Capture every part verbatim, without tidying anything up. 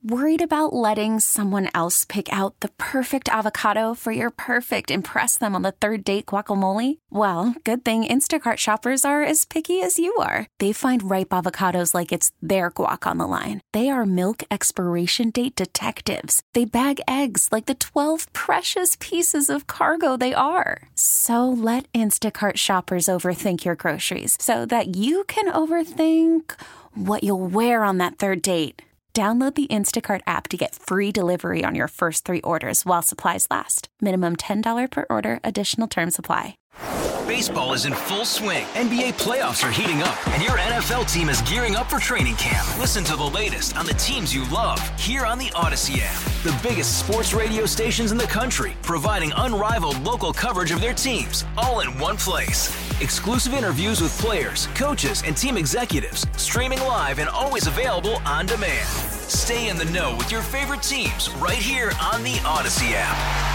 Worried about letting someone else pick out the perfect avocado for your perfect impress them on the third date guacamole? Well, good thing Instacart shoppers are as picky as you are. They find ripe avocados like it's their guac on the line. They are milk expiration date detectives. They bag eggs like the twelve precious pieces of cargo they are. So let Instacart shoppers overthink your groceries so that you can overthink what you'll wear on that third date. Download the Instacart app to get free delivery on your first three orders while supplies last. Minimum ten dollars per order. Additional terms apply. Baseball is in full swing. N B A playoffs are heating up, and your N F L team is gearing up for training camp. Listen to the latest on the teams you love here on the Odyssey app. The biggest sports radio stations in the country, providing unrivaled local coverage of their teams, all in one place. Exclusive interviews with players, coaches, and team executives, streaming live and always available on demand. Stay in the know with your favorite teams right here on the Odyssey app.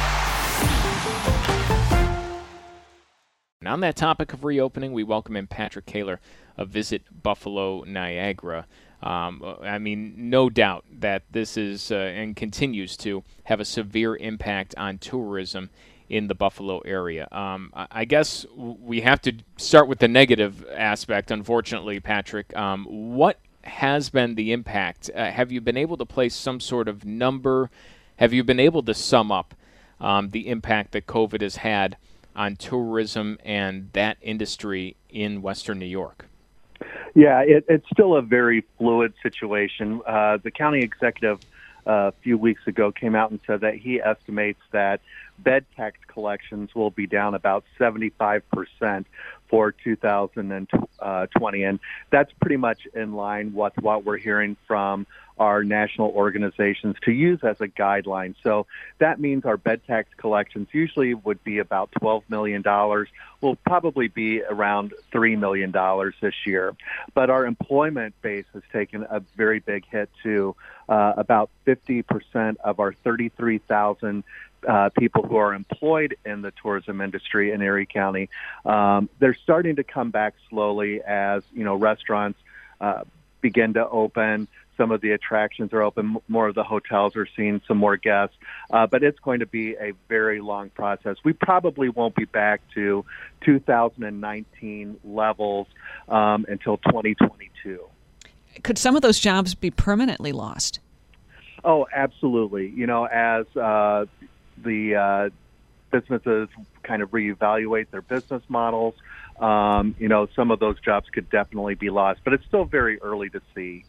And on that topic of reopening, we welcome in Patrick Kaler of Visit Buffalo Niagara. Um, I mean, no doubt that this is uh, and continues to have a severe impact on tourism in the Buffalo area. Um, I guess we have to start with the negative aspect, unfortunately, Patrick. Um, what has been the impact? Uh, have you been able to place some sort of number? Have you been able to sum up um, the impact that COVID has had on tourism and that industry in Western New York? Yeah, it, it's still a very fluid situation. Uh, the county executive uh, a few weeks ago came out and said that he estimates that bed tax collections will be down about seventy-five percent for two thousand twenty, and that's pretty much in line with what we're hearing from our national organizations to use as a guideline. So that means our bed tax collections usually would be about twelve million dollars. Will probably be around three million dollars this year. But our employment base has taken a very big hit too. Uh, about fifty percent of our thirty-three thousand Uh, people who are employed in the tourism industry in Erie County, um, they're starting to come back slowly as, you know, restaurants uh, begin to open. Some of the attractions are open. More of the hotels are seeing some more guests. Uh, but it's going to be a very long process. We probably won't be back to two thousand nineteen levels um, until twenty twenty-two. Could some of those jobs be permanently lost? Oh, absolutely. You know, as uh, the uh, businesses kind of reevaluate their business models, um, you know, some of those jobs could definitely be lost, but it's still very early to see.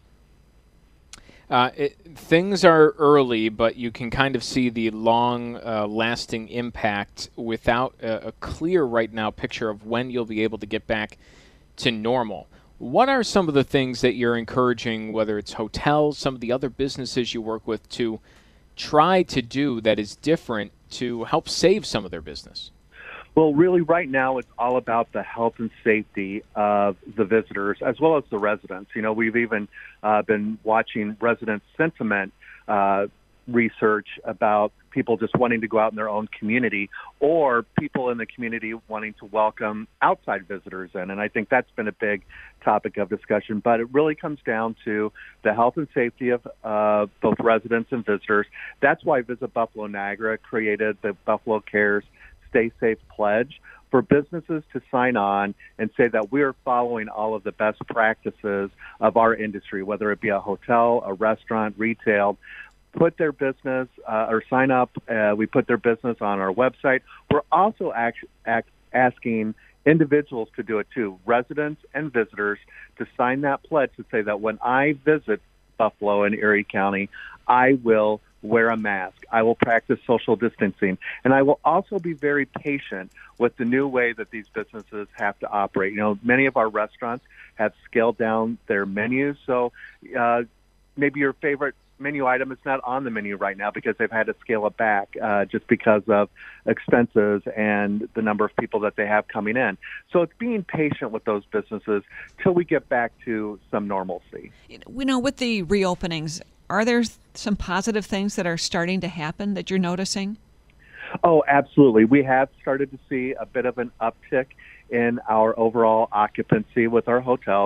Uh, it, things are early, but you can kind of see the long-lasting uh, impact without a, a clear right now picture of when you'll be able to get back to normal. What are some of the things that you're encouraging, whether it's hotels, some of the other businesses you work with, to try to do that is different to help save some of their business? Well, really, right now, it's all about the health and safety of the visitors as well as the residents. You know, we've even uh, been watching resident sentiment uh, research about people just wanting to go out in their own community or people in the community wanting to welcome outside visitors in. And I think that's been a big topic of discussion. But it really comes down to the health and safety of uh, both residents and visitors. That's why Visit Buffalo Niagara created the Buffalo Cares Stay Safe Pledge for businesses to sign on and say that we are following all of the best practices of our industry, whether it be a hotel, a restaurant, retail. Put their business uh, or sign up. Uh, we put their business on our website. We're also act, act, asking individuals to do it too, residents and visitors, to sign that pledge to say that when I visit Buffalo and Erie County, I will wear a mask. I will practice social distancing. And I will also be very patient with the new way that these businesses have to operate. You know, many of our restaurants have scaled down their menus. So uh, maybe your favorite menu item is not on the menu right now because they've had to scale it back uh, just because of expenses and the number of people that they have coming in. So it's being patient with those businesses till we get back to some normalcy. You know, with the reopenings, are there some positive things that are starting to happen that you're noticing? Oh, absolutely. We have started to see a bit of an uptick in our overall occupancy with our hotels.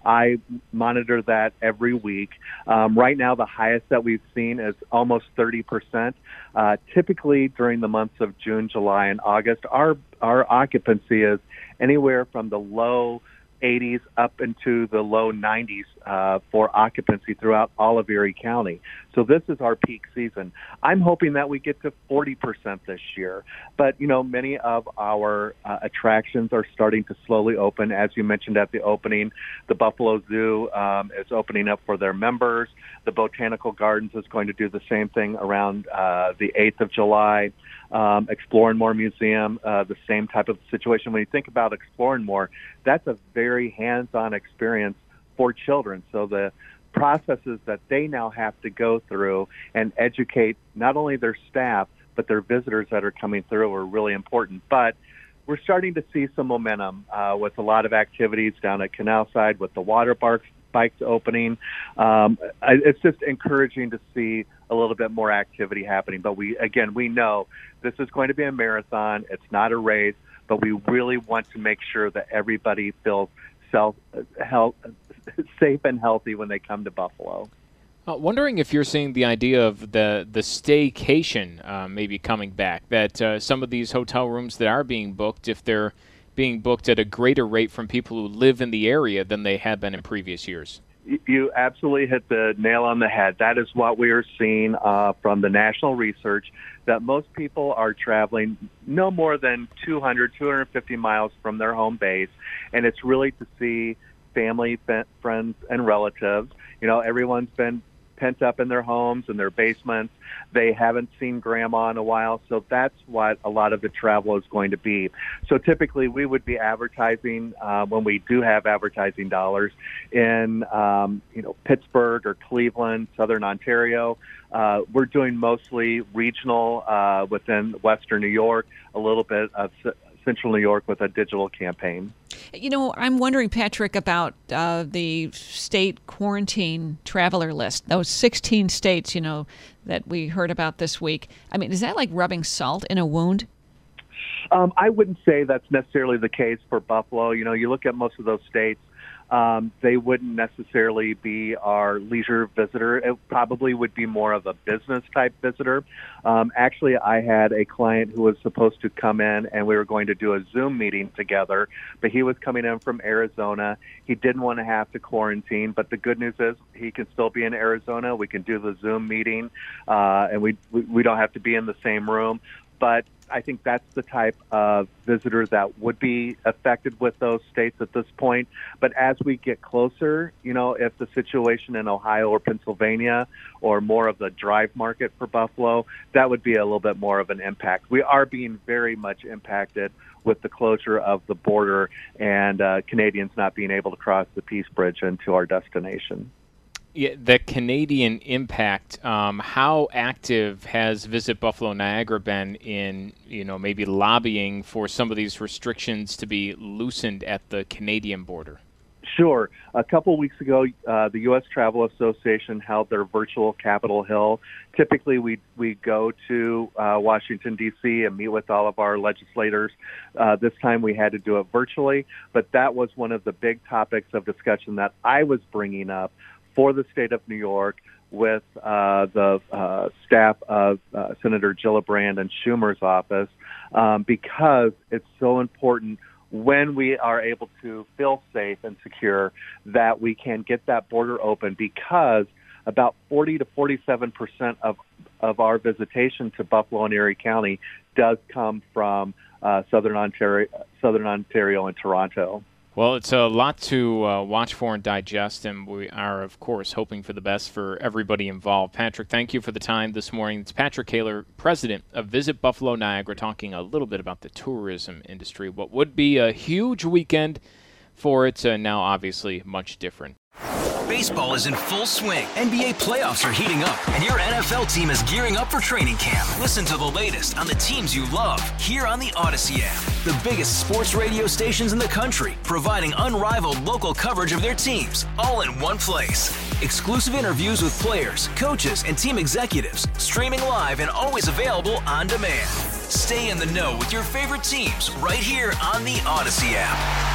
I monitor that every week. Um, right now, the highest that we've seen is almost thirty percent. Uh, typically, during the months of June, July, and August, our our occupancy is anywhere from the low eighties up into the low nineties uh, for occupancy throughout all of Erie County. So this is our peak season. I'm hoping that we get to forty percent this year. But, you know, many of our uh, attractions are starting to slowly open. As you mentioned at the opening, the Buffalo Zoo um, is opening up for their members. The Botanical Gardens is going to do the same thing around uh, the eighth of July. Um, Exploring More Museum, uh, the same type of situation. When you think about Exploring More, that's a very hands-on experience for children. So the processes that they now have to go through and educate not only their staff, but their visitors that are coming through are really important. But we're starting to see some momentum uh, with a lot of activities down at Canal Side with the water parks, bikes opening. Um, it's just encouraging to see a little bit more activity happening. But we, again, we know this is going to be a marathon. It's not a race, but we really want to make sure that everybody feels self, health, safe and healthy when they come to Buffalo. Uh, wondering if you're seeing the idea of the the staycation uh, maybe coming back, that uh, some of these hotel rooms that are being booked, if they're being booked at a greater rate from people who live in the area than they had been in previous years. You absolutely hit the nail on the head. That is what we are seeing uh, from the national research, that most people are traveling no more than two hundred, two hundred fifty miles from their home base, and it's really to see family, friends, and relatives. You know, everyone's been pent up in their homes and their basements. They haven't seen grandma in a while, so that's what a lot of the travel is going to be. So typically we would be advertising uh, when we do have advertising dollars in um, you know, Pittsburgh or Cleveland, Southern Ontario. Uh, we're doing mostly regional uh, within Western New York, a little bit of Central New York with a digital campaign. You know, I'm wondering, Patrick, about uh, the state quarantine traveler list, those sixteen states, you know, that we heard about this week. I mean, is that like rubbing salt in a wound? Um, I wouldn't say that's necessarily the case for Buffalo. You know, you look at most of those states, um, they wouldn't necessarily be our leisure visitor. It probably would be more of a business-type visitor. Um, actually, I had a client who was supposed to come in, and we were going to do a Zoom meeting together, but he was coming in from Arizona. He didn't want to have to quarantine, but the good news is he can still be in Arizona. We can do the Zoom meeting, uh, and we, we we don't have to be in the same room. But I think that's the type of visitor that would be affected with those states at this point. But as we get closer, you know, if the situation in Ohio or Pennsylvania or more of the drive market for Buffalo, that would be a little bit more of an impact. We are being very much impacted with the closure of the border and uh, Canadians not being able to cross the Peace Bridge into our destination. Yeah, the Canadian impact, um, how active has Visit Buffalo Niagara been in, you know, maybe lobbying for some of these restrictions to be loosened at the Canadian border? Sure. A couple weeks ago, uh, the U S Travel Association held their virtual Capitol Hill. Typically, we we go to uh, Washington, D C and meet with all of our legislators. Uh, this time we had to do it virtually, but that was one of the big topics of discussion that I was bringing up for the state of New York with uh, the uh, staff of uh, Senator Gillibrand and Schumer's office, um, because it's so important when we are able to feel safe and secure that we can get that border open, because about forty to forty-seven percent of, of our visitation to Buffalo and Erie County does come from uh, Southern Ontario, Southern Ontario and Toronto. Well, it's a lot to uh, watch for and digest, and we are, of course, hoping for the best for everybody involved. Patrick, thank you for the time this morning. It's Patrick Kaler, president of Visit Buffalo Niagara, talking a little bit about the tourism industry. What would be a huge weekend for it, uh, now obviously much different. Baseball is in full swing. N B A playoffs are heating up, and your N F L team is gearing up for training camp. Listen to the latest on the teams you love here on the Odyssey app. The biggest sports radio stations in the country, providing unrivaled local coverage of their teams, all in one place. Exclusive interviews with players, coaches, and team executives, streaming live and always available on demand. Stay in the know with your favorite teams right here on the Odyssey app.